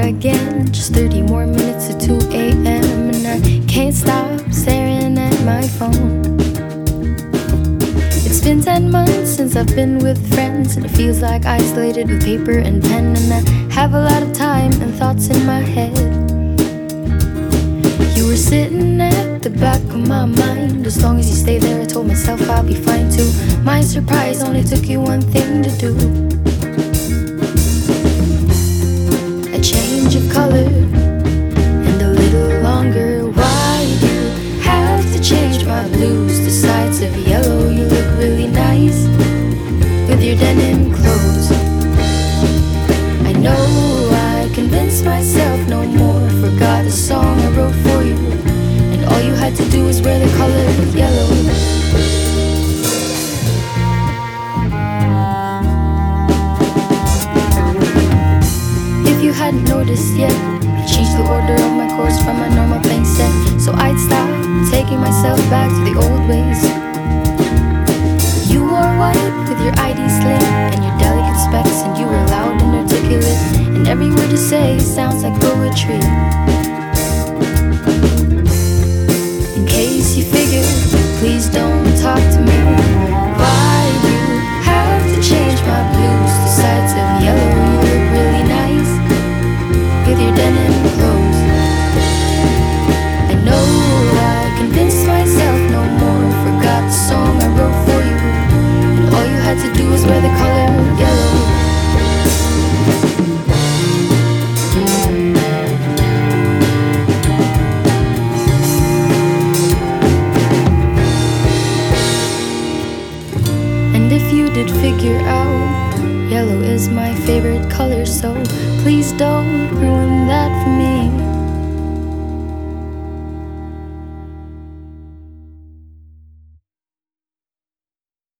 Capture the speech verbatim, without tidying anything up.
again. Just thirty more minutes to two a m and I can't stop staring at my phone. It's been ten months since I've been with friends, and it feels like isolated with paper and pen. And I have a lot of time and thoughts in my head. You were sitting at the back of my mind. As long as you stay there, I told myself I'll be fine too. My surprise only took you one thing to do. A change of color and a little longer. Why do you have to change my blues to sides of yellow? You look really nice with your denim clothes. I know I convinced myself no more. Forgot the song I wrote for you, and all you had to do was wear the color yellow. If you hadn't noticed yet, I changed the order of my chords from my normal playing set, so I'd stop taking myself back to the old ways. You wore white with your I D sling and your delicate specs, and you were loud and articulate, and every word you say sounds like poetry. In case you figure, please don't talk to me. Why do you have to change my blues to sides of yellow? You look really nice with your denim clothes. I know I convinced myself no more. Forgot the song I wrote for you, and all you had to do was wear the color yellow. And if you did figure out, yellow is my favorite color, so please don't ruin